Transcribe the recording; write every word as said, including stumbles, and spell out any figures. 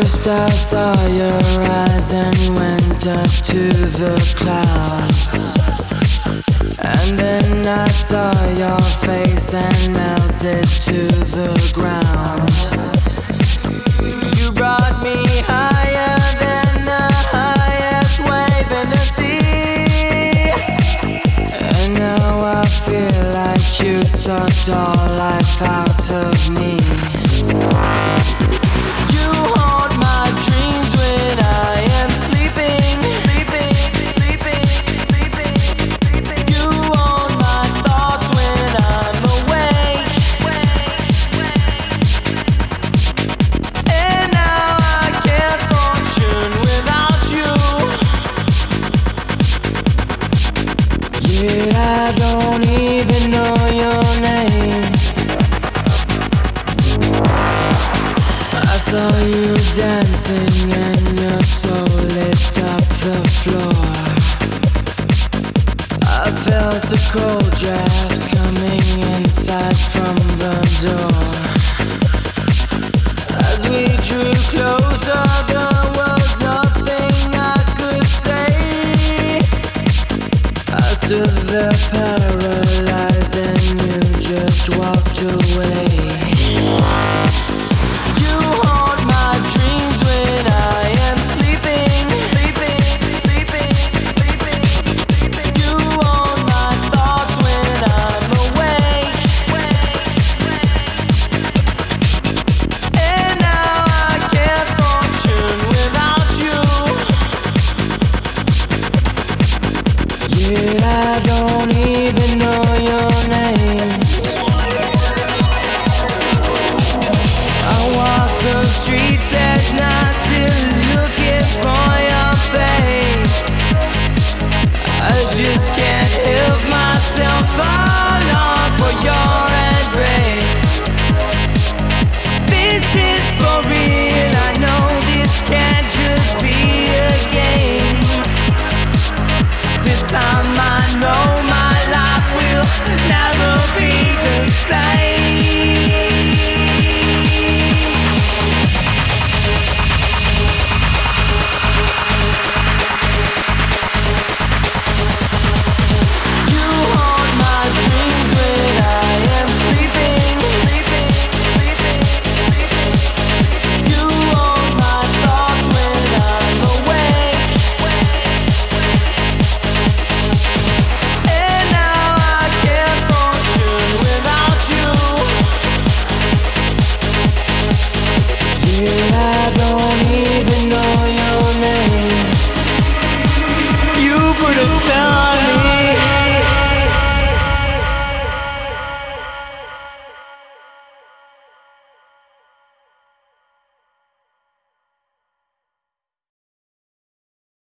First I saw your eyes and went up to the clouds, and then I saw your face and melted to the ground. You brought me higher than the highest wave in the sea, and now I feel like you sucked all life out of me. You haunt my dreams when I am sleeping, sleeping, sleeping, sleeping, sleeping. You own my thoughts when I'm awake, and now I can't function without you. Yet I don't even know your name. I saw you dancing and your soul lit up the floor. I felt a cold draft coming inside from the door. As we drew closer, there was nothing I could say. I stood there paralyzed and you just walked away. You haunt my dreams when I am sleeping, sleeping, sleeping, sleeping, sleeping. You own my thoughts when I'm awake, and now I can't function without you. Yet I don't even know your name. I walk the streets at night, still looking for your face. I just can't help myself, I long for your embrace. This is for real, I know this can't just be a game. This time I know my life will never be the same. You haunt my dreams when I am sleeping, sleeping, sleeping, sleeping. You own my thoughts when I'm awake, and now I can't function without you. Yet I don't even know your name.